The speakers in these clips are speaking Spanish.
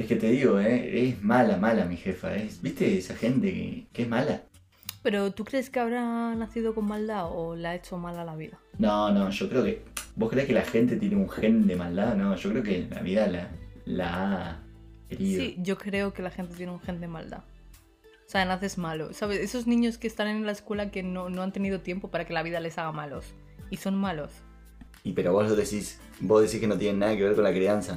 Es que te digo, es mala, mala mi jefa. ¿Viste esa gente que es mala? Pero ¿tú crees que habrá nacido con maldad o le ha hecho mal a la vida? No, yo creo que... ¿Vos creés que la gente tiene un gen de maldad? No, yo creo que la vida la ha herido. Sí, yo creo que la gente tiene un gen de maldad. O sea, naces malo. ¿Sabes? Esos niños que están en la escuela que no han tenido tiempo para que la vida les haga malos. Y son malos. Y pero vos decís que no tiene nada que ver con la crianza.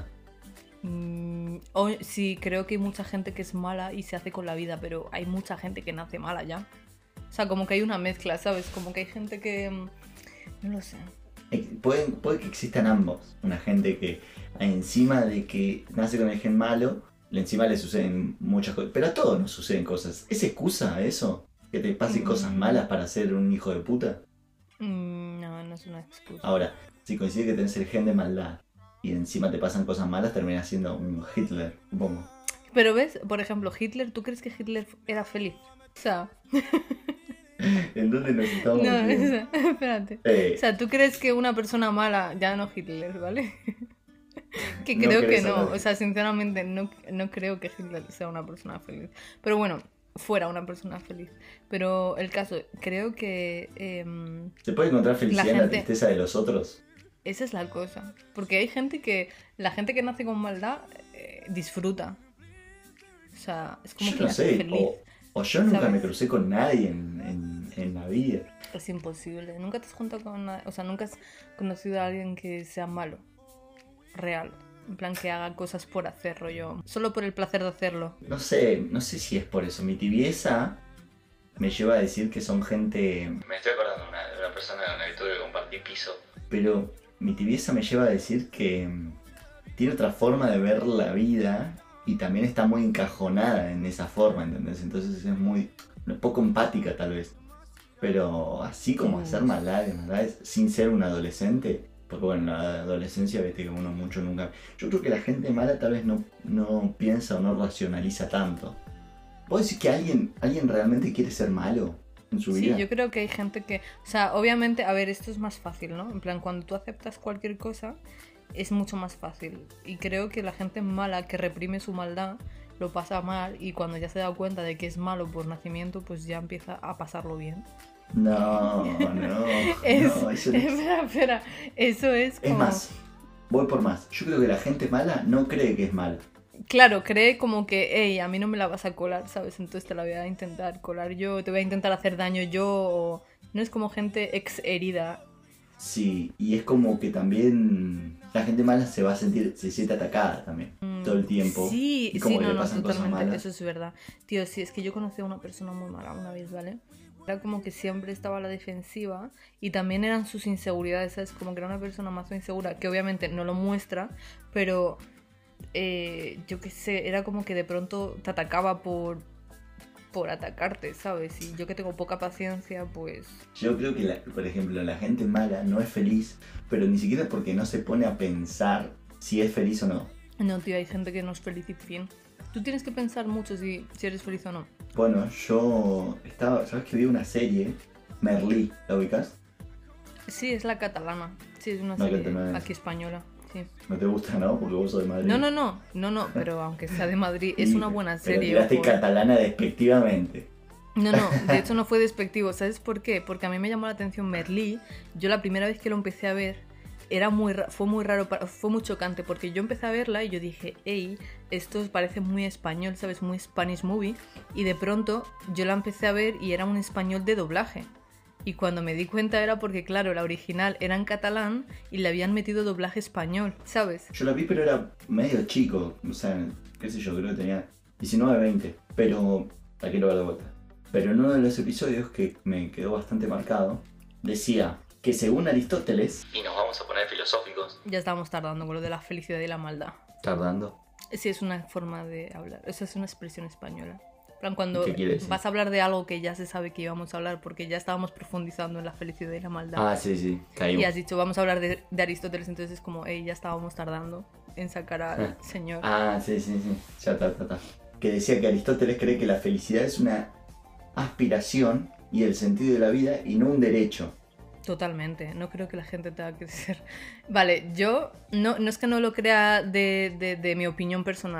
Sí, creo que hay mucha gente que es mala y se hace con la vida, pero hay mucha gente que nace mala ya. O sea, como que hay una mezcla, ¿sabes? Como que hay gente que... no lo sé. Puede que existan ambos. Una gente que encima de que nace con el gen malo, encima le suceden muchas cosas. Pero a todos nos suceden cosas. ¿Es excusa eso? ¿Que te pasen cosas malas para ser un hijo de puta? No es una excusa. Ahora, si coincide que tenés el gen de maldad y encima te pasan cosas malas, terminas siendo un Hitler, supongo. Pero ves, por ejemplo, Hitler, ¿tú crees que Hitler era feliz? O sea... ¿En dónde nos estamos No, metiendo? espérate. O sea, ¿tú crees que una persona mala, ya no Hitler, ¿vale? Que No creo que querés no. hablar. O sea, sinceramente no creo que Hitler sea una persona feliz. Pero bueno, fuera una persona feliz. Pero el caso, creo que ¿Se puede encontrar felicidad en la gente... tristeza de los otros? esa es la cosa. Porque hay gente que... La gente que nace con maldad disfruta. O sea, es como Yo que no le hace sé. feliz. O yo nunca ¿Sabes? me crucé con nadie en la vida. Es imposible. Nunca te has juntado con nadie... O sea, nunca has conocido a alguien que sea malo. Real. En plan que haga cosas por hacer, rollo. Solo por el placer de hacerlo. No sé si es por eso. Mi tibieza me lleva a decir que son gente... Me estoy acordando de una persona con la que tuve que compartir piso. Pero mi tibieza me lleva a decir que tiene otra forma de ver la vida y también está muy encajonada en esa forma, ¿entendés? Entonces es muy... poco empática tal vez. Pero así como hacer maldades sin ser un adolescente... Porque bueno, en la adolescencia, viste que uno mucho nunca... Yo creo que la gente mala tal vez no piensa o no racionaliza tanto. ¿Vos decís que alguien realmente quiere ser malo en su vida? Sí, yo creo que hay gente que... O sea, obviamente, a ver, esto es más fácil, ¿no? En plan, cuando tú aceptas cualquier cosa, es mucho más fácil. Y creo que la gente mala que reprime su maldad lo pasa mal y cuando ya se da cuenta de que es malo por nacimiento, pues ya empieza a pasarlo bien. No, eso no es... Espera, eso es como... Es más, voy por más. Yo creo que la gente mala no cree que es mal. Claro, cree como que, hey, a mí no me la vas a colar, ¿sabes? Entonces te la voy a intentar colar yo, te voy a intentar hacer daño yo, o... No es como gente ex herida. Sí, y es como que también la gente mala se siente atacada también, todo el tiempo. Sí, Y como sí, que no, le no, pasan cosas totalmente, malas. eso es verdad. Tío, sí, es que yo conocí a una persona muy mala una vez, ¿vale? Era como que siempre estaba a la defensiva y también eran sus inseguridades, ¿sabes? Como que era una persona más insegura, que obviamente no lo muestra, pero yo qué sé, era como que de pronto te atacaba por atacarte, ¿sabes? Y yo que tengo poca paciencia, pues... Yo creo que, por ejemplo, la gente mala no es feliz, pero ni siquiera porque no se pone a pensar si es feliz o no. No, tío, hay gente que no es feliz y fin. Tú tienes que pensar mucho si eres feliz o no. Bueno, ¿sabes que vi una serie? Merlí, ¿la ubicás? Sí, es la catalana. Sí, es una No, serie que no es. aquí española. Sí. No te gusta, ¿no? Porque vos sos de Madrid. No, pero aunque sea de Madrid, es una buena Pero serie. tiraste Ojo. catalana despectivamente. No, de hecho no fue despectivo. ¿Sabes por qué? Porque a mí me llamó la atención Merlí. Yo la primera vez que lo empecé a ver, fue muy raro, fue muy chocante, porque yo empecé a verla y yo dije, hey, esto parece muy español, ¿sabes? Muy Spanish movie. Y de pronto yo la empecé a ver y era un español de doblaje. Y cuando me di cuenta era porque, claro, la original era en catalán y le habían metido doblaje español, ¿sabes? Yo la vi, pero era medio chico. O sea, qué sé yo, creo que tenía 19, 20. Pero la quiero ver de vuelta. Pero en uno de los episodios que me quedó bastante marcado, decía que según Aristóteles... Y nos vamos a poner filosóficos. Ya estábamos tardando con lo de la felicidad y la maldad. Tardando. Sí, es una forma de hablar. Esa es una expresión española. En plan, cuando ¿Qué quiere decir? vas a hablar de algo que ya se sabe que íbamos a hablar porque ya estábamos profundizando en la felicidad y la maldad. Ah, sí, caímos. Y has dicho, vamos a hablar de Aristóteles, entonces es como, hey, ya estábamos tardando en sacar al señor. Ah, sí. Ya está. Que decía que Aristóteles cree que la felicidad es una aspiración y el sentido de la vida y no un derecho. Totalmente, no creo que la gente tenga que ser... Vale, yo no es que no lo crea de mi opinión personal,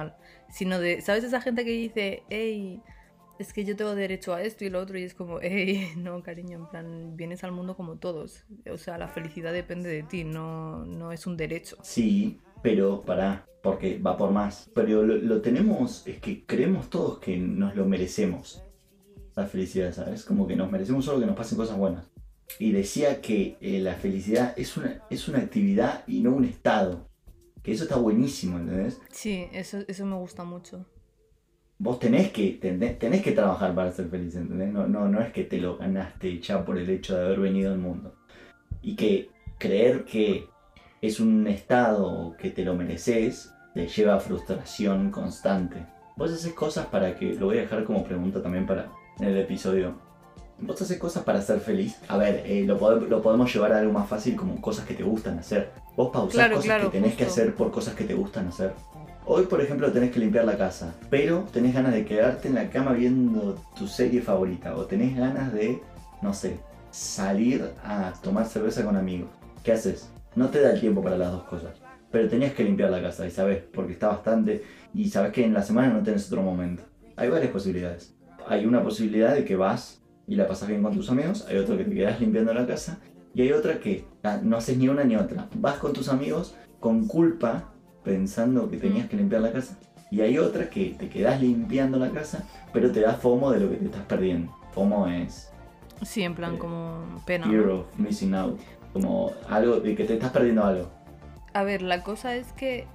sino de, ¿sabes? Esa gente que dice, hey, es que yo tengo derecho a esto y lo otro, y es como, hey, no, cariño, en plan, vienes al mundo como todos. O sea, la felicidad depende de ti, no es un derecho. Sí, pero pará, porque va por más. Pero lo tenemos, es que creemos todos que nos lo merecemos, la felicidad, ¿sabes? Como que nos merecemos solo que nos pasen cosas buenas. Y decía que la felicidad es una actividad y no un estado. Que eso está buenísimo, ¿entendés? Sí, eso me gusta mucho. Vos tenés que trabajar para ser feliz, ¿entendés? No es que te lo ganaste ya por el hecho de haber venido al mundo. Y que creer que es un estado o que te lo mereces te lleva a frustración constante. Vos haces cosas para que, lo voy a dejar como pregunta también para en el episodio. ¿Vos haces cosas para ser feliz? A ver, lo podemos llevar a algo más fácil como cosas que te gustan hacer. Vos pausás cosas que tenés que hacer por cosas que te gustan hacer. Hoy, por ejemplo, tenés que limpiar la casa, pero tenés ganas de quedarte en la cama viendo tu serie favorita, o tenés ganas de, no sé, salir a tomar cerveza con amigos. ¿Qué haces? No te da el tiempo para las dos cosas, pero tenías que limpiar la casa, y sabes, porque está bastante, y sabes que en la semana no tenés otro momento. Hay varias posibilidades. Hay una posibilidad de que vas y la pasas bien con tus amigos, hay otra que te quedas limpiando la casa, y hay otra que no haces ni una ni otra. Vas con tus amigos con culpa, pensando que tenías que limpiar la casa, y hay otra que te quedás limpiando la casa, pero te da FOMO de lo que te estás perdiendo. FOMO es... Sí, en plan como pena. Fear of missing out, como algo de que te estás perdiendo algo. A ver, la cosa es que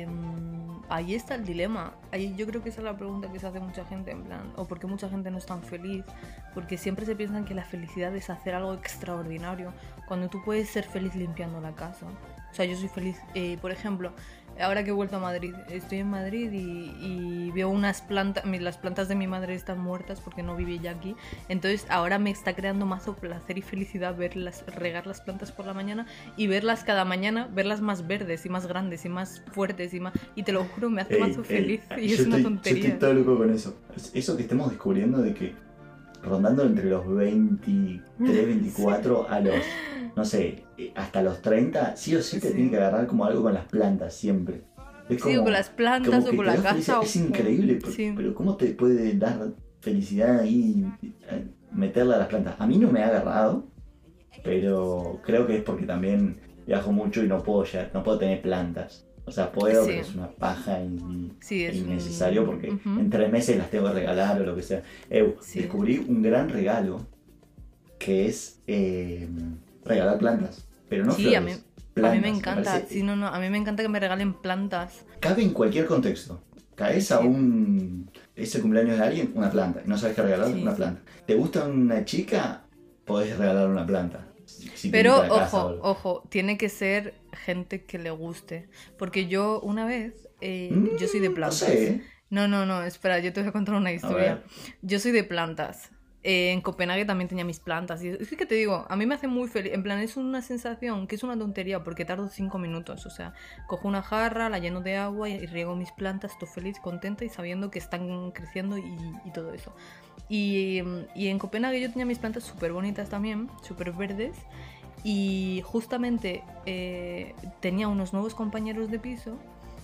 ahí está el dilema. Ahí yo creo que esa es la pregunta que se hace mucha gente, en plan, o por qué mucha gente no es tan feliz, porque siempre se piensan que la felicidad es hacer algo extraordinario, cuando tú puedes ser feliz limpiando la casa. O sea, yo soy feliz, por ejemplo, ahora que he vuelto a Madrid, estoy en Madrid y veo unas plantas, las plantas de mi madre están muertas porque no vive ya aquí, entonces ahora me está creando mazo placer y felicidad verlas, regar las plantas por la mañana y verlas cada mañana, verlas más verdes y más grandes y más fuertes y te lo juro, me hace mazo feliz y es una tontería. Yo estoy todo loco con eso. Eso que estemos descubriendo de que rondando entre los 23, 24 a los, no sé, hasta los 30, sí o sí te tiene que agarrar como algo con las plantas siempre. Es como, sí, o con las plantas o con la casa. Es increíble, sí. pero ¿cómo te puede dar felicidad ahí meterla a las plantas? A mí no me ha agarrado, pero creo que es porque también viajo mucho y no puedo tener plantas. O sea, puedo, pero es una paja innecesario porque en 3 meses las tengo que regalar o lo que sea. Descubrí un gran regalo que es regalar plantas, pero no flores. A mí me encanta. A mí me encanta que me regalen plantas. Cabe en cualquier contexto. Caes a ese cumpleaños de alguien, una planta. No sabes qué regalar, una planta. ¿Te gusta una chica? Podés regalar una planta. Pero ojo, tiene que ser gente que le guste. Porque yo una vez, yo soy de plantas. No sé. No, espera, yo te voy a contar una historia. Yo soy de plantas. En Copenhague también tenía mis plantas. Y es que te digo, a mí me hace muy feliz. En plan, es una sensación que es una tontería porque tardo 5 minutos. O sea, cojo una jarra, la lleno de agua y riego mis plantas, estoy feliz, contenta y sabiendo que están creciendo y todo eso. Y en Copenhague yo tenía mis plantas súper bonitas también, súper verdes. Y justamente tenía unos nuevos compañeros de piso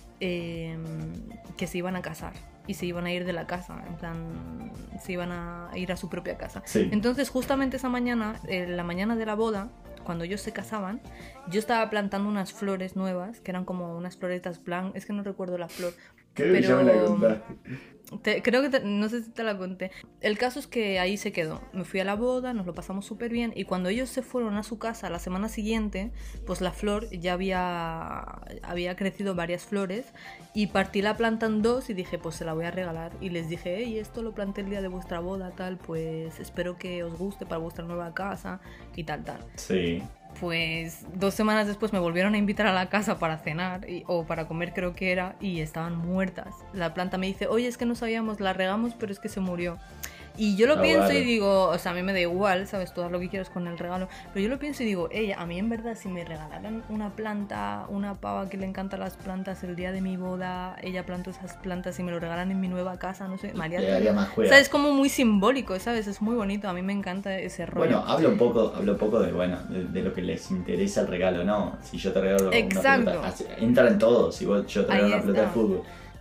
que se iban a casar y se iban a ir de la casa, en plan, se iban a ir a su propia casa. Sí. Entonces justamente esa mañana, la mañana de la boda, cuando ellos se casaban, yo estaba plantando unas flores nuevas, que eran como unas floretas blancas, es que no recuerdo la flor. Creo que ya me la contaste. No sé si te la conté. El caso es que ahí se quedó. Me fui a la boda, nos lo pasamos súper bien. Y cuando ellos se fueron a su casa la semana siguiente, pues la flor ya había crecido varias flores. Y partí la planta en 2 y dije, pues se la voy a regalar. Y les dije, hey, esto lo planté el día de vuestra boda, tal. Pues espero que os guste para vuestra nueva casa y tal. Sí. Pues 2 semanas después me volvieron a invitar a la casa para cenar o para comer, creo que era, y estaban muertas. La planta me dice, oye, es que no sabíamos, la regamos, pero es que se murió. Y yo lo pienso y digo, o sea, a mí me da igual, ¿sabes? Tú haz lo que quieras con el regalo. Pero yo lo pienso y digo, a mí en verdad si me regalaran una planta, una pava que le encantan las plantas, el día de mi boda, ella plantó esas plantas y me lo regalan en mi nueva casa, no sé, María. Le daría más juego. O sea, es como muy simbólico, ¿sabes? Es muy bonito, a mí me encanta ese rollo. Bueno, hablo un poco de lo que les interesa el regalo, ¿no? Si yo te regalo una pelota, entra en todo, si yo te regalo una pelota de fútbol.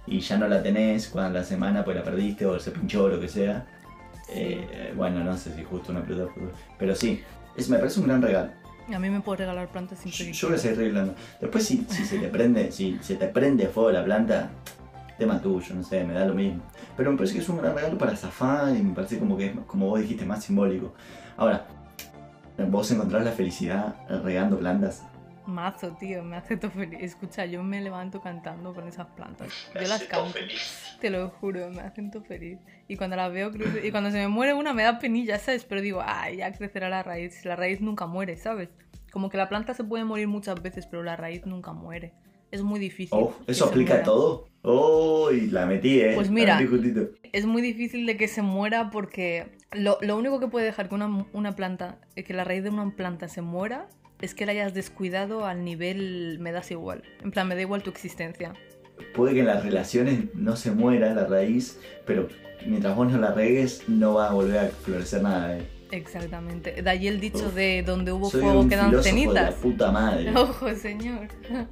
y ya no la tenés cuando la semana pues la perdiste o se pinchó o lo que sea. Bueno, no sé si justo una planta de futuro, pero sí, me parece un gran regalo. A mí me puedo regalar plantas sin que yo voy a seguir regalando. Después si se te prende fuego la planta, tema tuyo, no sé, me da lo mismo. Pero me parece que es un gran regalo para zafar y me parece como que es, como vos dijiste, más simbólico. Ahora, ¿vos encontrás la felicidad regando plantas? Mazo, tío, me hace todo feliz. Escucha, yo me levanto cantando con esas plantas. Yo las canto. Feliz. Te lo juro, me hacen todo feliz. Y cuando las veo crecer, y cuando se me muere una me da penilla, ¿sabes? Pero digo, ay, ya crecerá la raíz. La raíz nunca muere, ¿sabes? Como que la planta se puede morir muchas veces, pero la raíz nunca muere. Es muy difícil. ¿Eso aplica a todo? Y la metí, Pues mira, es muy difícil de que se muera porque lo único que puede dejar que una planta, que la raíz de una planta se muera, es que la hayas descuidado al nivel me das igual. En plan, me da igual tu existencia. Puede que en las relaciones no se muera la raíz, pero mientras vos no la regues, no va a volver a florecer nada. Exactamente. De ahí el dicho de donde hubo fuego quedan cenizas. De la puta madre. Ojo, señor.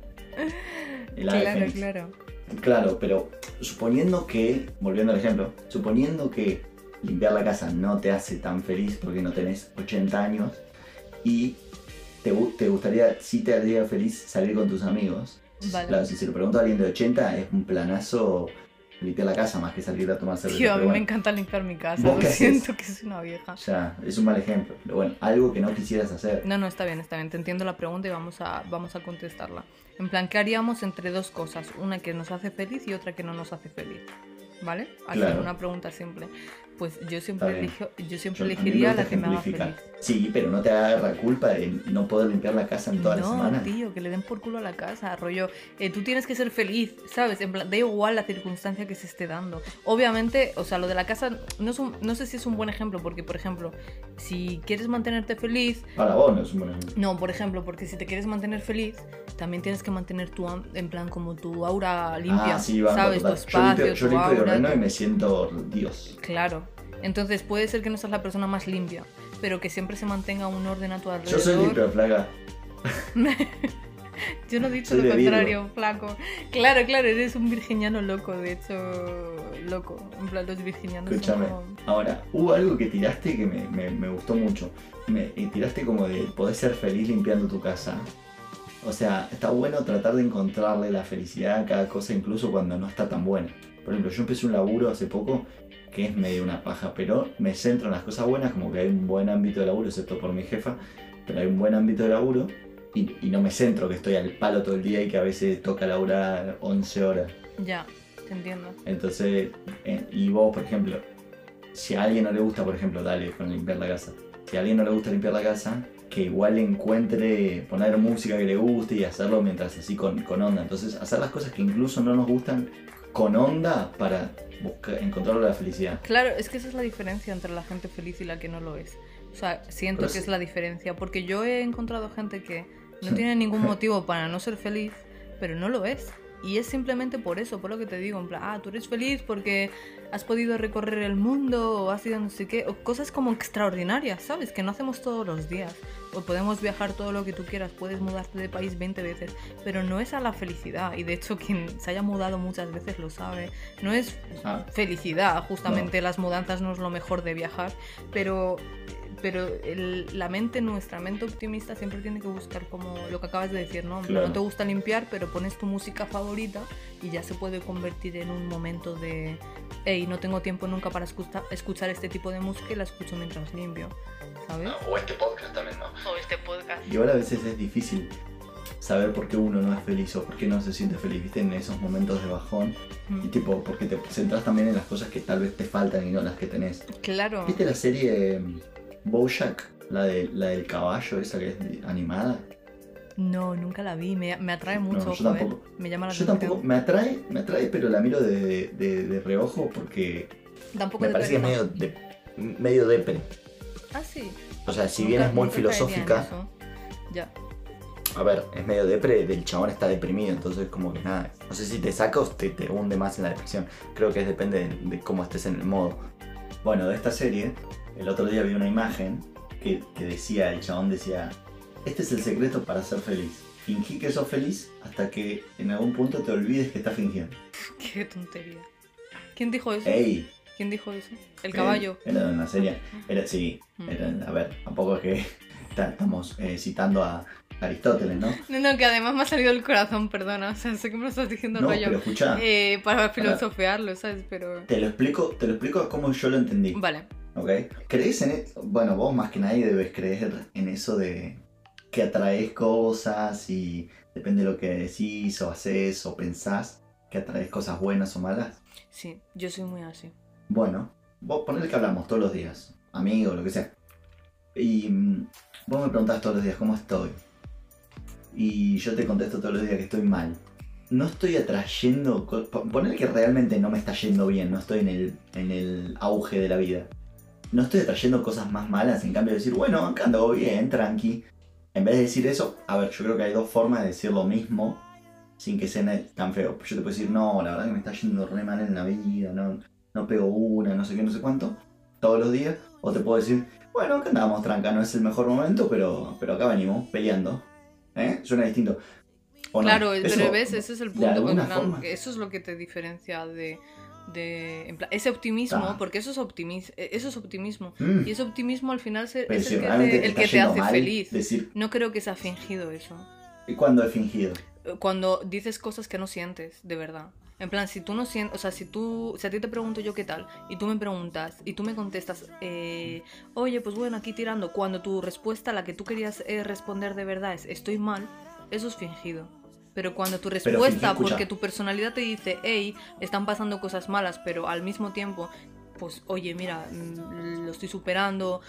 Claro. Claro, pero suponiendo que, volviendo al ejemplo, suponiendo que limpiar la casa no te hace tan feliz porque no tenés 80 años y te gustaría, sí te haría feliz salir con tus amigos. Vale. Claro, si se lo pregunto a alguien de 80 es un planazo limpiar la casa más que salir a tomar cerveza. Tío, a mí me encanta limpiar mi casa, lo siento que soy una vieja. Ya, es un mal ejemplo, pero bueno, algo que no quisieras hacer. No, está bien, te entiendo la pregunta y vamos a contestarla. En plan, ¿qué haríamos entre dos cosas? Una que nos hace feliz y otra que no nos hace feliz, ¿vale? Así claro. Una pregunta simple. Pues yo siempre elegiría la que me haga feliz. Sí, pero no te agarra culpa de no poder limpiar la casa en toda la semana. No, tío, que le den por culo a la casa, rollo. Tú tienes que ser feliz, ¿sabes? En plan, da igual la circunstancia que se esté dando. Obviamente, o sea, lo de la casa no sé si es un buen ejemplo, porque, por ejemplo, si quieres mantenerte feliz... Para vos no es un buen ejemplo. No, por ejemplo, porque si te quieres mantener feliz, también tienes que mantener en plan, como tu aura limpia, ¿sabes? Tu espacio, yo limpio y ordeno y me siento Dios. Claro. Entonces puede ser que no seas la persona más limpia, pero que siempre se mantenga un orden a tu alrededor. Yo soy limpio, flaca. Yo no he dicho lo contrario, flaco. Claro, eres un virginiano loco, de hecho, loco. En plan, los virginianos. Escúchame. Ahora, hubo algo que tiraste que me gustó mucho. Tiraste como de poder ser feliz limpiando tu casa. O sea, está bueno tratar de encontrarle la felicidad a cada cosa, incluso cuando no está tan buena. Por ejemplo, yo empecé un laburo hace poco que es medio una paja, pero me centro en las cosas buenas, como que hay un buen ámbito de laburo, excepto por mi jefa, pero hay un buen ámbito de laburo y no me centro que estoy al palo todo el día y que a veces toca laburar 11 horas. Ya, te entiendo. Entonces, y vos, por ejemplo, si a alguien no le gusta, por ejemplo, dale con limpiar la casa. Si a alguien no le gusta limpiar la casa, que igual encuentre poner música que le guste y hacerlo mientras así con onda. Entonces, hacer las cosas que incluso no nos gustan con onda para encontrar la felicidad. Claro, es que esa es la diferencia entre la gente feliz y la que no lo es. O sea, siento que es la diferencia, porque yo he encontrado gente que no tiene ningún motivo para no ser feliz, pero no lo es. Y es simplemente por eso, por lo que te digo, en plan, tú eres feliz porque has podido recorrer el mundo o has ido no sé qué, o cosas como extraordinarias, ¿sabes? Que no hacemos todos los días. O podemos viajar todo lo que tú quieras, puedes mudarte de país 20 veces, pero no es a la felicidad. Y de hecho, quien se haya mudado muchas veces lo sabe. No es felicidad, justamente no. Las mudanzas no es lo mejor de viajar, pero nuestra mente optimista siempre tiene que buscar como lo que acabas de decir, ¿no? Claro. No te gusta limpiar, pero pones tu música favorita y ya se puede convertir en un momento de hey, no tengo tiempo nunca para escuchar este tipo de música y la escucho mientras limpio, ¿sabes? O este podcast también, ¿no? O este podcast. Y ahora a veces es difícil saber por qué uno no es feliz o por qué no se siente feliz, ¿viste? En esos momentos de bajón. Y tipo, porque te centras también en las cosas que tal vez te faltan y no las que tenés. Claro. ¿Viste la serie BoJack? La del caballo, esa que es animada. No, nunca la vi, me atrae mucho. No, yo tampoco. Me llama la atención. Tampoco, me atrae, pero la miro de reojo porque tampoco me parece que es medio depre. Ah, sí. O sea, si bien es muy filosófica, ya. A ver, es medio depre, el chabón está deprimido, entonces como que nada, no sé si te saca o te hunde más en la depresión. Creo que depende de cómo estés en el modo. Bueno, de esta serie, el otro día vi una imagen que decía, el chabón decía, este es el secreto para ser feliz. Fingí que sos feliz hasta que en algún punto te olvides que estás fingiendo. Qué Qué tontería. ¿Quién dijo eso? ¡Ey! ¿Quién dijo eso? ¿El caballo? Era de una serie. Sí, a ver, tampoco es que estamos citando a Aristóteles, ¿no? No, que además me ha salido el corazón, perdona. O sea, sé que me lo estás diciendo No, rollo. pero escuchá. Para filosofearlo, ¿sabes? Pero... Te lo explico como yo lo entendí. Vale. ¿Ok? ¿Crees en Bueno, vos más que nadie debes creer en eso de que atraes cosas y depende de lo que decís o haces o pensás, que atraes cosas buenas o malas. Sí, yo soy muy así. Bueno, vos ponele que hablamos todos los días, amigos, lo que sea. Y vos me preguntás todos los días cómo estoy. Y yo te contesto todos los días que estoy mal. No estoy atrayendo... Ponele que realmente no me está yendo bien, no estoy en el auge de la vida. No estoy atrayendo cosas más malas, en cambio de decir, bueno, acá ando bien, tranqui. En vez de decir eso, a ver, yo creo que hay dos formas de decir lo mismo sin que sea tan feo. Yo te puedo decir, no, la verdad que me está yendo re mal en la vida, no pego una, no sé qué, no sé cuánto, todos los días. O te puedo decir, bueno, acá andamos tranca, no es el mejor momento, pero acá venimos peleando. Suena distinto. Claro, no. pero ves, ese es el punto. Eso es lo que te diferencia de en plan, ese optimismo, porque eso es optimismo. Y ese optimismo al final es el que te hace feliz. No creo que sea fingido eso. ¿Y cuándo es fingido? Cuando dices cosas que no sientes, de verdad. En plan, si tú no sientes, o sea, si a ti te pregunto yo qué tal, y tú me preguntas, y tú me contestas, oye, pues bueno, aquí tirando, cuando tu respuesta, la que tú querías responder de verdad es, estoy mal, eso es fingido. Pero cuando tu respuesta, porque tu personalidad te dice, hey, están pasando cosas malas, pero al mismo tiempo, pues, oye, mira, lo estoy superando,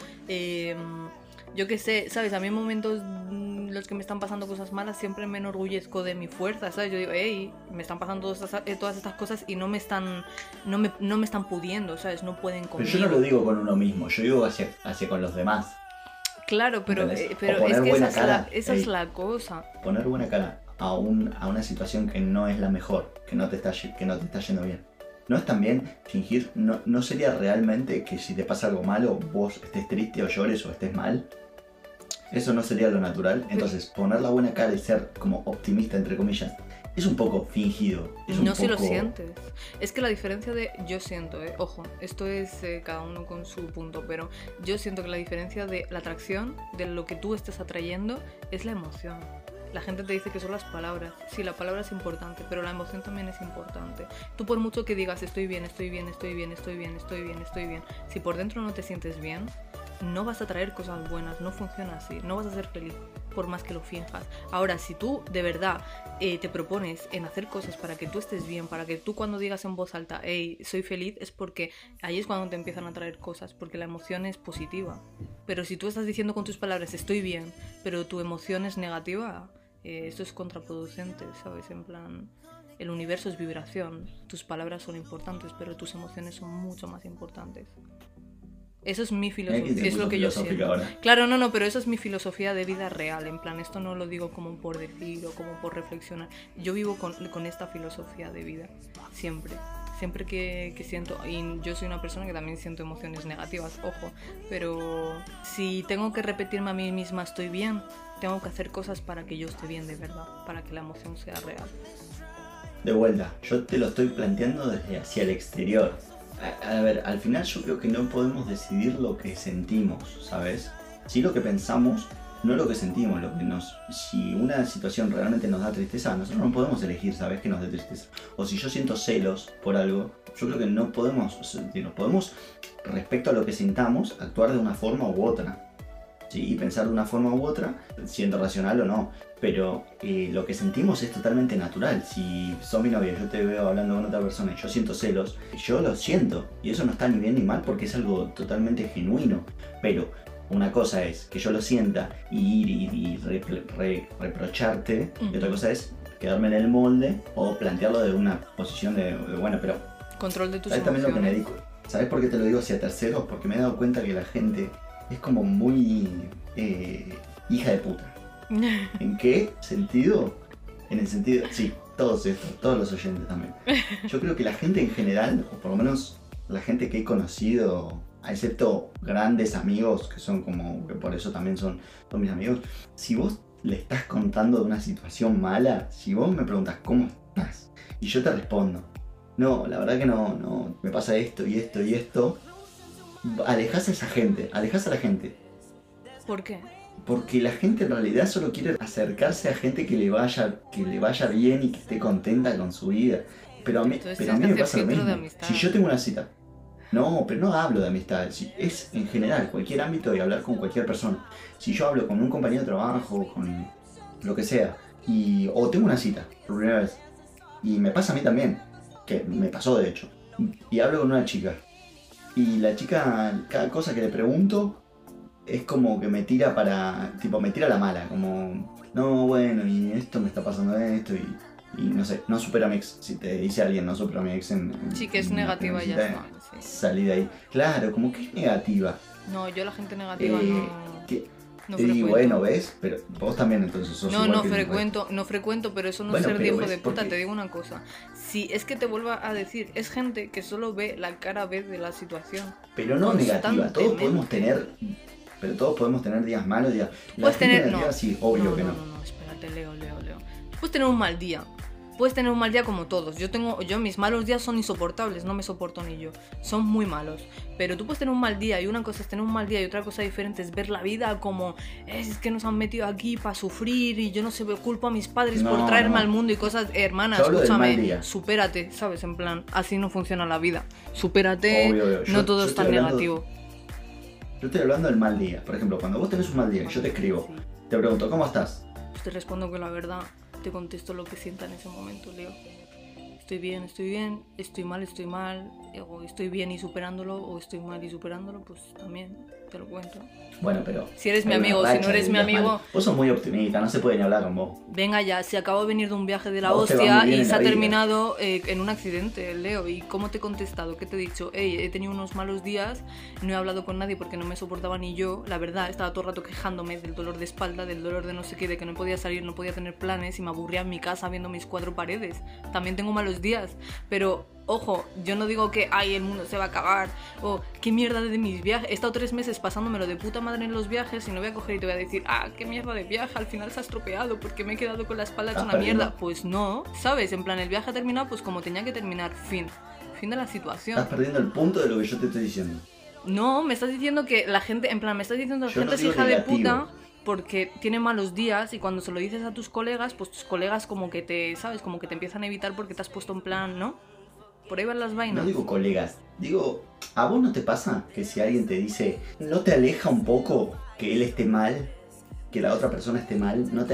yo qué sé, ¿sabes? A mí en momentos los que me están pasando cosas malas siempre me enorgullezco de mi fuerza, ¿sabes? Yo digo, hey, me están pasando todas estas cosas y no me están pudiendo, ¿sabes? No pueden conmigo. Pero yo no lo digo con uno mismo, yo digo hacia con los demás. Claro, pero es que esa es la cosa. Poner buena cara a una situación que no es la mejor, que no te está yendo bien. ¿No es también fingir? ¿No sería realmente que si te pasa algo malo vos estés triste o llores o estés mal? ¿Eso no sería lo natural? Entonces, poner la buena cara y ser como optimista, entre comillas, es un poco fingido. Si lo sientes. Es que la diferencia de... Yo siento, ojo, esto es cada uno con su punto, pero yo siento que la diferencia de la atracción, de lo que tú estés atrayendo, es la emoción. La gente te dice que son las palabras. Sí, la palabra es importante, pero la emoción también es importante. Tú por mucho que digas estoy bien, estoy bien, estoy bien, estoy bien, estoy bien, estoy bien, si por dentro no te sientes bien, no vas a traer cosas buenas, no funciona así, no vas a ser feliz, por más que lo finjas. Ahora, si tú de verdad te propones en hacer cosas para que tú estés bien, para que tú cuando digas en voz alta, hey, soy feliz, es porque ahí es cuando te empiezan a traer cosas, porque la emoción es positiva. Pero si tú estás diciendo con tus palabras estoy bien, pero tu emoción es negativa, esto es contraproducente, ¿sabes? En plan, el universo es vibración, tus palabras son importantes, pero tus emociones son mucho más importantes. Eso es mi filosofía, es lo que yo siento. Ahora. Claro, no, pero eso es mi filosofía de vida real, en plan, esto no lo digo como por decir o como por reflexionar. Yo vivo con esta filosofía de vida, siempre que siento, y yo soy una persona que también siento emociones negativas, ojo, pero si tengo que repetirme a mí misma estoy bien, tengo que hacer cosas para que yo esté bien de verdad, para que la emoción sea real. De vuelta, yo te lo estoy planteando desde hacia el exterior. A ver, al final yo creo que no podemos decidir lo que sentimos, ¿sabes? Sí lo que pensamos, no lo que sentimos, si una situación realmente nos da tristeza, nosotros no podemos elegir, ¿sabes? Que nos dé tristeza. O si yo siento celos por algo, yo creo que no podemos respecto a lo que sintamos, actuar de una forma u otra. ¿Sí? Y pensar de una forma u otra, siendo racional o no. Pero lo que sentimos es totalmente natural. Si sos mi novia, yo te veo hablando con otra persona y yo siento celos, yo lo siento. Y eso no está ni bien ni mal porque es algo totalmente genuino. Pero una cosa es que yo lo sienta y reprocharte, y otra cosa es quedarme en el molde o plantearlo de una posición de bueno, pero... Control de tus emociones. También lo que me digo, ¿sabes por qué te lo digo hacia terceros? Porque me he dado cuenta que la gente es como muy hija de puta. ¿En qué sentido? En el sentido, sí, todos los oyentes también. Yo creo que la gente en general, o por lo menos la gente que he conocido, excepto grandes amigos, que son como, que por eso también son mis amigos, si vos le estás contando de una situación mala, si vos me preguntas ¿cómo estás? Y yo te respondo, no, la verdad que no, me pasa esto y esto y esto, alejás a esa gente, alejás a la gente. ¿Por qué? Porque la gente en realidad solo quiere acercarse a gente que le vaya bien y que esté contenta con su vida. Pero a mí me pasa lo mismo. Si yo tengo una cita, no, pero no hablo de amistad, es en general, cualquier ámbito y hablar con cualquier persona. Si yo hablo con un compañero de trabajo, con lo que sea, o tengo una cita por primera vez, y me pasa a mí también, que me pasó de hecho, y hablo con una chica, y la chica, cada cosa que le pregunto, es como que me tira me tira la mala, como, no, bueno, y esto me está pasando esto, y no sé, no supero a mi ex. Si te dice alguien no supero a mi ex sí, que es negativa, ya está. Sí. Salí de ahí. Claro, como que es negativa. No, yo la gente negativa no y bueno, ¿ves? Pero vos también entonces sos igual no frecuento, pero eso no es ser de hijo de puta. Te digo una cosa. Si es que te vuelvo a decir, es gente que solo ve la cara B de la situación. Pero no negativa, todos podemos tener... Pero todos podemos tener días malos, días... Puedes tener... No, sí, obvio que no. No, espérate, Leo. Puedes tener un mal día. Puedes tener un mal día como todos. Yo mis malos días son insoportables, no me soporto ni yo. Son muy malos. Pero tú puedes tener un mal día y una cosa es tener un mal día y otra cosa diferente es ver la vida como es que nos han metido aquí para sufrir y yo no sé, culpo a mis padres por traerme al mundo y cosas. Hermana, escúchame, supérate, ¿sabes? En plan, así no funciona la vida. Supérate, obvio. No todo es tan negativo. Yo estoy hablando del mal día. Por ejemplo, cuando vos tenés un mal día, yo te escribo, te pregunto, ¿cómo estás? Te respondo que la verdad te contesto lo que sienta en ese momento, Leo. Estoy bien, estoy mal, o estoy bien y superándolo, o estoy mal y superándolo, pues también te lo cuento. Bueno, pero... Si eres mi amigo, si no eres mi amigo... Vos sos muy optimista, no se puede ni hablar con vos. Venga ya, si acabo de venir de un viaje de la hostia y se ha terminado en un accidente, Leo. ¿Y cómo te he contestado? ¿Qué te he dicho? He tenido unos malos días, no he hablado con nadie porque no me soportaba ni yo. La verdad, estaba todo el rato quejándome del dolor de espalda, del dolor de no sé qué, de que no podía salir, no podía tener planes y me aburría en mi casa viendo mis 4 paredes. También tengo malos días, pero... Ojo, yo no digo que ay, el mundo se va a acabar o qué mierda de mis viajes. He estado 3 meses pasándomelo de puta madre en los viajes y no voy a coger y te voy a decir qué mierda de viaje, al final se ha estropeado porque me he quedado con la espalda hecha una mierda. Pues no, ¿sabes? En plan, el viaje ha terminado pues como tenía que terminar, fin de la situación. Estás perdiendo el punto de lo que yo te estoy diciendo. No, me estás diciendo que la gente, en plan, me estás diciendo que la gente es hija negativo. De puta porque tiene malos días y cuando se lo dices a tus colegas, pues tus colegas como que te, ¿sabes? Como que te empiezan a evitar porque te has puesto en plan, ¿no? Por ahí van las vainas. No digo colegas, digo, ¿a vos no te pasa que si alguien te dice, no te aleja un poco que él esté mal, que la otra persona esté mal? No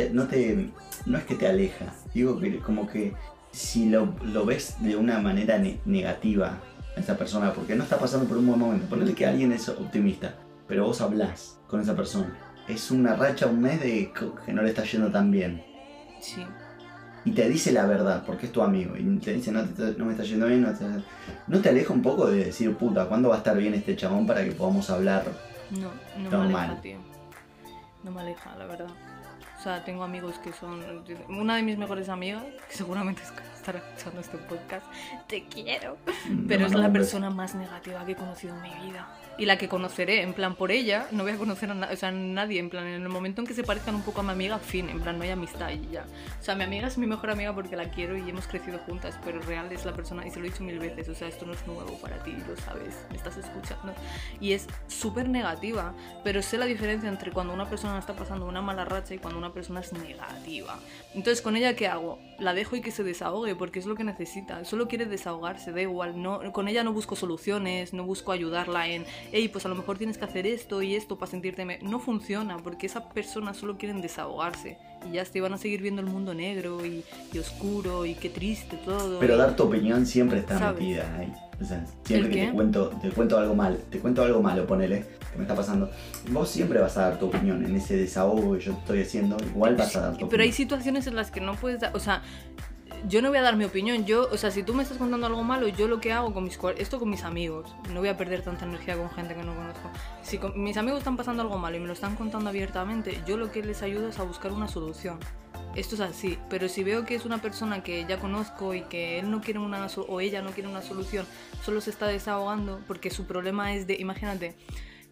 es que te aleja, digo que como que si lo ves de una manera negativa a esa persona, porque no está pasando por un buen momento, ponele que alguien es optimista, pero vos hablás con esa persona, es una racha, un mes de que no le está yendo tan bien. Sí. Y te dice la verdad, porque es tu amigo, y te dice, no me está yendo bien, no te aleja un poco de decir, puta, ¿cuándo va a estar bien este chabón para que podamos hablar no normal? Me aleja, tío. No me aleja, la verdad. O sea, tengo amigos que son... Una de mis mejores amigas, que seguramente estará escuchando este podcast, te quiero, pero es la persona más negativa que he conocido en mi vida. Y la que conoceré, en plan, por ella, no voy a conocer a nadie, en plan, en el momento en que se parezcan un poco a mi amiga, fin, en plan, no hay amistad y ya. O sea, mi amiga es mi mejor amiga porque la quiero y hemos crecido juntas, pero real es la persona, y se lo he dicho 1000 veces, o sea, esto no es nuevo para ti, lo sabes, me estás escuchando. Y es súper negativa, pero sé la diferencia entre cuando una persona está pasando una mala racha y cuando una persona es negativa. Entonces, ¿con ella qué hago? La dejo y que se desahogue, porque es lo que necesita, solo quiere desahogarse, da igual, no, con ella no busco soluciones, no busco ayudarla en... pues a lo mejor tienes que hacer esto y esto para sentirte... No funciona, porque esa persona solo quieren desahogarse y ya te van a seguir viendo el mundo negro y oscuro y qué triste todo. Pero dar tu opinión siempre está metida ahí. O sea, siempre que te cuento algo malo, ponele, que me está pasando, vos siempre vas a dar tu opinión en ese desahogo que yo estoy haciendo, igual vas a dar tu opinión. Pero hay situaciones en las que no puedes dar, o sea... Yo no voy a dar mi opinión, o sea, si tú me estás contando algo malo, yo lo que hago con mis amigos, no voy a perder tanta energía con gente que no conozco. Si mis amigos están pasando algo malo y me lo están contando abiertamente, yo lo que les ayudo es a buscar una solución. Esto es así, pero si veo que es una persona que ya conozco y que él no quiere o ella no quiere una solución, solo se está desahogando porque su problema es de, imagínate,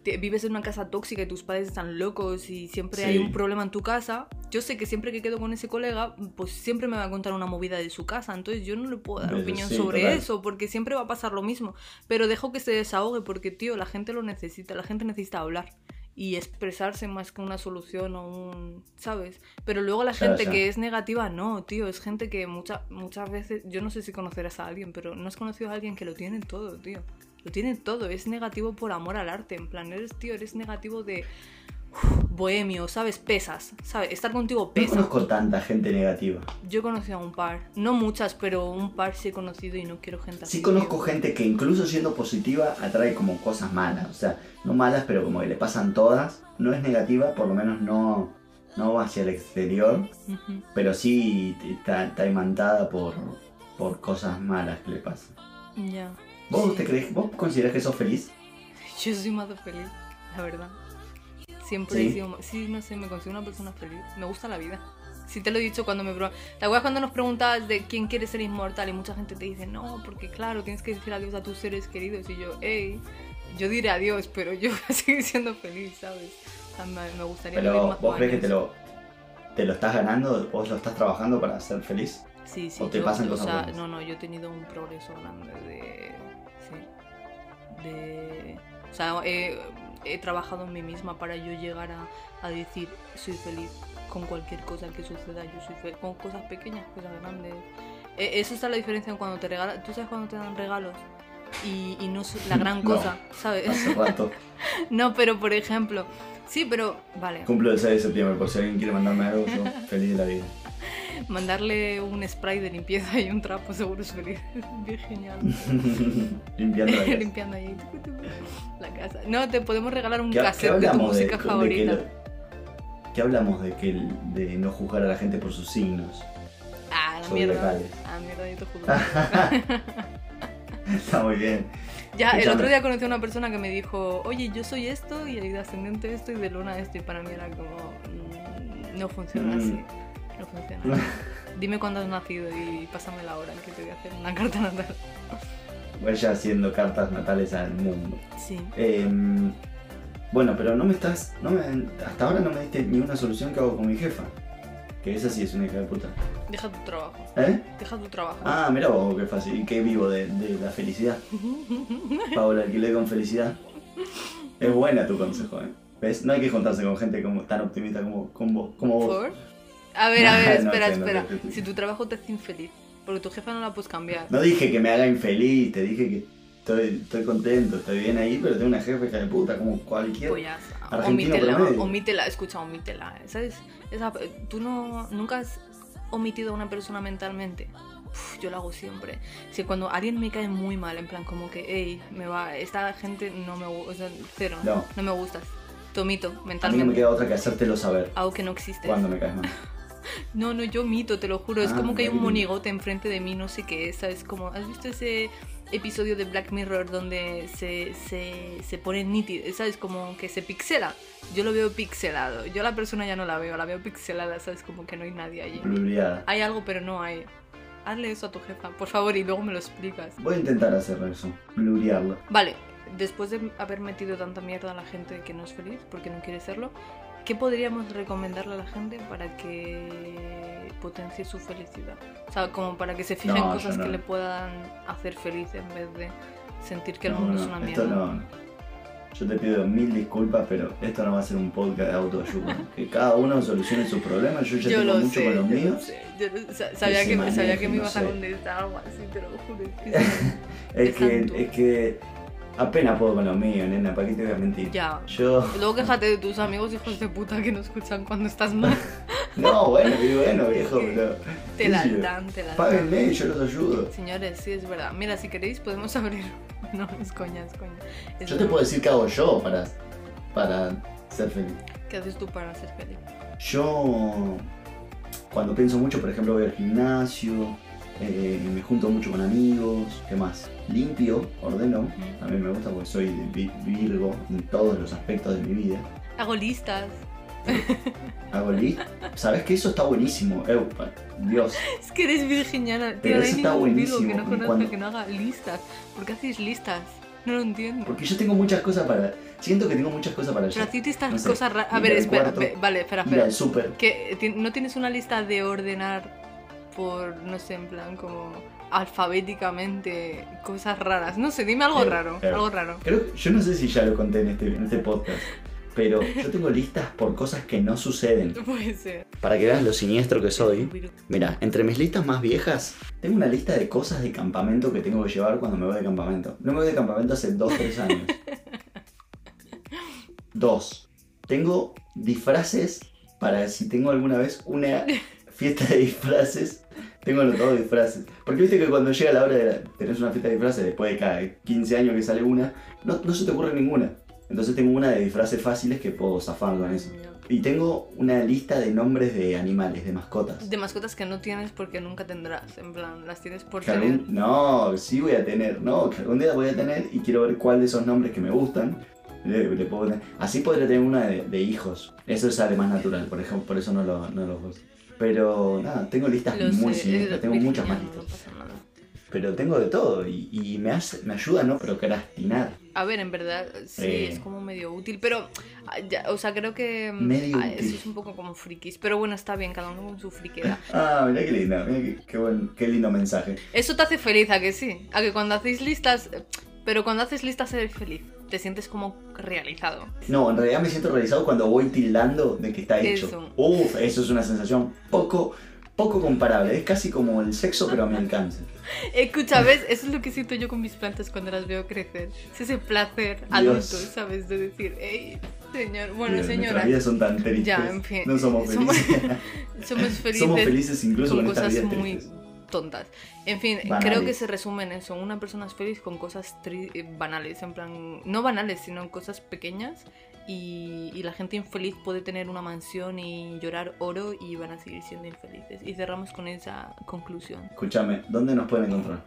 vives en una casa tóxica y tus padres están locos y siempre Sí. hay un problema en tu casa, yo sé que siempre que quedo con ese colega, pues siempre me va a contar una movida de su casa, entonces yo no le puedo dar Pero opinión sí, sobre total. eso, porque siempre va a pasar lo mismo, pero dejo que se desahogue porque, tío, la gente lo necesita, la gente necesita hablar y expresarse más que una solución o un... ¿sabes? Pero luego la Claro, gente ya. que es negativa, no, tío, es gente que muchas veces, yo no sé si conocerás a alguien, pero no has conocido a alguien que lo tiene todo, tío. Lo tiene todo, es negativo por amor al arte, en plan, eres negativo de bohemio, ¿sabes? Pesas, ¿sabes? Estar contigo No pesa. conozco tanta gente negativa. Yo he conocido a un par, no muchas, pero un par sí he conocido y no quiero gente así. Sí conozco gente que incluso siendo positiva atrae como cosas malas. O sea, no malas, pero como que le pasan todas. No es negativa, por lo menos no va hacia el exterior. Ujú. Pero sí está imantada por cosas malas que le pasan. Ya. ¿Vos Sí. vos considerás que sos feliz? Yo soy más feliz, la verdad. Siempre Sí. he sido... Sí, no sé, me considero una persona feliz. Me gusta la vida. Sí te lo he dicho cuando me... ¿Te acuerdas cuando nos preguntabas de quién quiere ser inmortal? Y mucha gente te dice, no, porque claro, tienes que decir adiós a tus seres queridos. Y yo, hey, yo diré adiós, pero yo voy a seguir siendo feliz, ¿sabes? O sea, me gustaría vivir Pero más vos crees que años. te lo estás ganando, vos lo estás trabajando para ser feliz. Sí, ¿O te pasan cosas buenas? no, yo he tenido un progreso grande de... Sí. O sea, he trabajado en mí misma para yo llegar a decir soy feliz con cualquier cosa que suceda, yo soy feliz con cosas pequeñas, cosas grandes. Eso está la diferencia en cuando te regalan, tú sabes cuando te dan regalos y no es la gran No. cosa, ¿sabes? Hace rato. No, pero por ejemplo, sí, pero vale, Cumplo el 6 de septiembre, por si alguien quiere mandarme algo, yo feliz de la vida. mandarle un spray de limpieza y un trapo seguro es feliz. Bien genial. Limpiando la casa. Limpiando ahí la casa. No, te podemos regalar un ¿Qué cassette de tu hablamos música de favorita. ¿Qué hablamos de no juzgar a la gente por sus signos? Ah, la Soy mierda. locales. Ah, mierda, yo te juro. Está muy bien. Ya, el Escúchame. otro día conocí a una persona que me dijo, oye, yo soy esto y de ascendente esto y de luna esto. Y para mí era como, no funciona así. No funciona así. Dime cuándo has nacido y pásame la hora en que te voy a hacer una carta natal. Vaya haciendo cartas natales al mundo. Sí. Bueno, pero hasta ahora no me diste ni una solución que hago con mi jefa. Que esa sí es una hija de puta. Deja tu trabajo. ¿Eh? Deja tu trabajo. Ah, mira vos, qué fácil. ¿Y qué vivo de la felicidad? Pago el alquiler con felicidad. Es buena tu consejo, ¿eh? ¿Ves? No hay que juntarse con gente tan optimista como vos. ¿Por? A ver, No espera, sé, no espera. sé. Si tu trabajo te hace infeliz, porque tu jefa no la puedes cambiar. No dije que me haga infeliz, te dije que estoy contento, estoy bien ahí, pero tengo una jefa hija de puta, como cualquier Pues ya está. argentino promedio. Omítela, escucha, omítela. ¿Sabes? Tú nunca has omitido a una persona mentalmente. Uf, yo lo hago siempre. Si cuando alguien me cae muy mal, en plan como que, hey, esta gente no me gusta, o sea, cero, no me gustas. Te omito A mí no me mentalmente. queda otra que hacértelo saber Algo que no existe. cuando me caes mal. No, yo omito, te lo juro. Es Ah, como que hay un muy bien. monigote enfrente de mí, no sé qué es, ¿sabes? Como, ¿has visto ese episodio de Black Mirror donde se pone nítido, ¿sabes? Como que se pixela. Yo lo veo pixelado. Yo a la persona ya no la veo pixelada, ¿sabes? Como que no hay nadie allí. Blureada. Hay algo, pero no hay. Hazle eso a tu jefa, por favor, y luego me lo explicas. Voy a intentar hacer eso, blurearlo. Vale, después de haber metido tanta mierda a la gente que no es feliz porque no quiere serlo, ¿qué podríamos recomendarle a la gente para que potencie su felicidad? O sea, como para que se fije en No, cosas yo no. que le puedan hacer feliz en vez de sentir que el No, mundo no, es una esto mierda. no. Yo te pido 1000 disculpas, pero esto no va a ser un podcast de autoayuda. Que cada uno solucione sus problemas. Yo ya Yo tengo lo mucho sé, con los yo míos. lo sé. Sabía se que maneje, me no ibas a sé. contestar algo así, te lo juro. Es Es que apenas puedo con los míos, nena. ¿Para qué te voy a mentir? Ya. Yo. Luego quéjate de tus amigos hijos de puta que no escuchan cuando estás mal. No, bueno, viejo, pero. Te qué la sé yo. dan, te la dan. Páguenme, yo los ayudo. Señores, sí, es verdad. Mira, si queréis podemos abrir... No, es coña, es coña. Es Yo te broma. puedo decir qué hago yo para ser feliz. ¿Qué haces tú para ser feliz? Yo, cuando pienso mucho, por ejemplo, voy al gimnasio, me junto mucho con amigos, ¿qué más? Limpio, ordeno, a mí me gusta porque soy de Virgo en todos los aspectos de mi vida. Hago listas. Hago list. ¿Sabes que eso está buenísimo? Dios. Es que eres virginiana. Tío, Pero no hay eso está ningún Virgo que buenísimo, no conozca cuando- que no haga listas. ¿Por qué hacéis listas? No lo entiendo. Porque yo tengo muchas cosas para... Siento que tengo muchas cosas para Pero hacer. a ti te están No sé, cosas raras. A ir ver, al espera, cuarto, vale, espera. ir al súper. Que ¿no tienes una lista de ordenar por, no sé, en plan como alfabéticamente cosas raras? No sé, dime algo raro, algo raro. Yo no sé si ya lo conté en este podcast, pero yo tengo listas por cosas que no suceden. Puede ser. Para que veas lo siniestro que soy. Mira, entre mis listas más viejas, tengo una lista de cosas de campamento que tengo que llevar cuando me voy de campamento. No me voy de campamento hace 2-3 años. 2. Tengo disfraces para si tengo alguna vez una fiesta de disfraces. Tengo anotado disfraces. Porque viste que cuando llega la hora de tener una fiesta de disfraces, después de cada 15 años que sale una, no se te ocurre ninguna. Entonces tengo una de disfraces fáciles que puedo zafar con eso. Y tengo una lista de nombres de animales, de mascotas. De mascotas que no tienes porque nunca tendrás. En plan, las tienes por tener. No, sí voy a tener. No, que algún día voy a tener y quiero ver cuál de esos nombres que me gustan. Le puedo tener. Así podría tener una de hijos. Eso sale más natural, por ejemplo, por eso no los uso. Pero nada, tengo listas muy siniestras, tengo muchas más listas. No pasa nada. Pero tengo de todo y me ayuda a no procrastinar. A ver, en verdad sí, es como medio útil, pero ya, o sea, creo que medio útil. eso es un poco como frikis, pero bueno, está bien, cada uno con su friquera. Mirá qué linda, mirá qué lindo mensaje. Eso te hace feliz, ¿a que sí? A que cuando hacéis listas, pero cuando haces listas eres feliz, te sientes como realizado. No, en realidad me siento realizado cuando voy tildando de que está hecho. Eso es una sensación poco comparable, es casi como el sexo pero a mi alcance. Escucha, ¿ves? Eso es lo que siento yo con mis plantas cuando las veo crecer. Es ese placer adulto, ¿sabes? De decir, hey, señor, bueno, Dios, señora. Nuestras vidas son tan tristes. Ya, en fin. No somos felices. Somos felices incluso con estas vidas muy tristes. Tontas. En fin, banales. Creo que se resume en eso. Una persona es feliz con cosas banales, en plan, no banales, sino cosas pequeñas. Y la gente infeliz puede tener una mansión y llorar oro y van a seguir siendo infelices. Y cerramos con esa conclusión. Escúchame, ¿dónde nos pueden encontrar?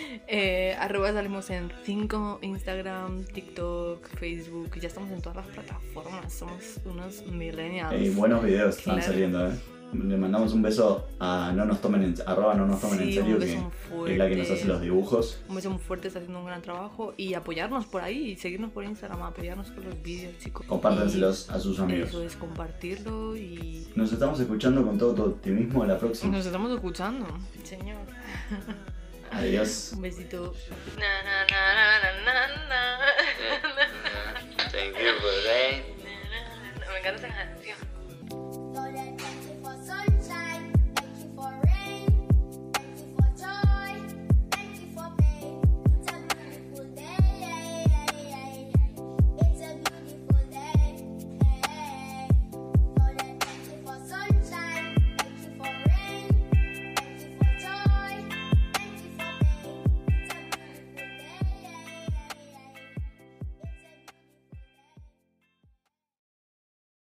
Salimos en 5, Instagram, TikTok, Facebook. Ya estamos en todas las plataformas. Somos unos millennials. Buenos videos están saliendo, Le mandamos un beso a no nos tomen en serio, que es la que nos hace los dibujos. Un beso muy fuerte, está haciendo un gran trabajo. Y apoyarnos por ahí, y seguirnos por Instagram, apoyarnos con los vídeos, chicos. Compártanselos a sus amigos. Eso es, compartirlo y... Nos estamos escuchando con todo tu optimismo a la próxima. Nos estamos escuchando, señor. Adiós. Un besito. Thank you for that. Me encanta esa canción.